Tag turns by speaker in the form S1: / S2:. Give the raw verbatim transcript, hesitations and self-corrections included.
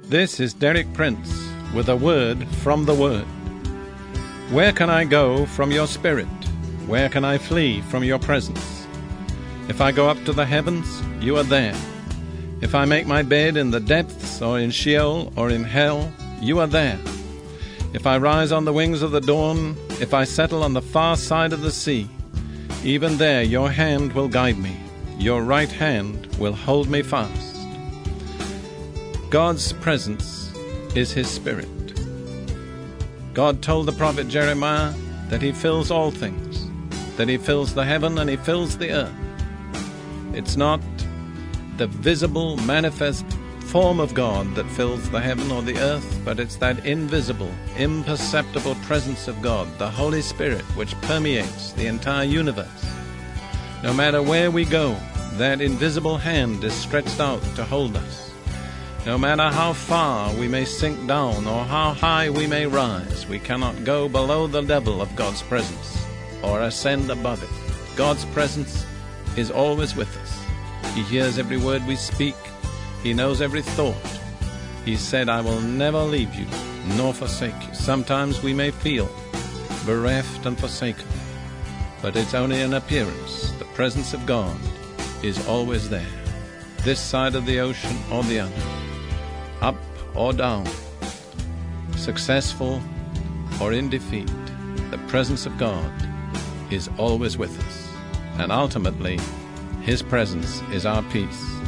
S1: This is Derek Prince with a word from the Word. Where can I go from your Spirit? Where can I flee from your presence? If I go up to the heavens, you are there. If I make my bed in the depths, or in Sheol, or in hell, you are there. If I rise on the wings of the dawn, if I settle on the far side of the sea, even there your hand will guide me, your right hand will hold me fast. God's presence is His Spirit. God told the prophet Jeremiah that He fills all things, that He fills the heaven and He fills the earth. It's not the visible, manifest form of God that fills the heaven or the earth, but it's that invisible, imperceptible presence of God, the Holy Spirit, which permeates the entire universe. No matter where we go, that invisible hand is stretched out to hold us. No matter how far we may sink down or how high we may rise, we cannot go below the level of God's presence or ascend above it. God's presence is always with us. He hears every word we speak. He knows every thought. He said, I will never leave you nor forsake you. Sometimes we may feel bereft and forsaken, but it's only an appearance. The presence of God is always there, this side of the ocean or the other, up or down, successful or in defeat. The presence of God is always with us, and ultimately His presence is our peace.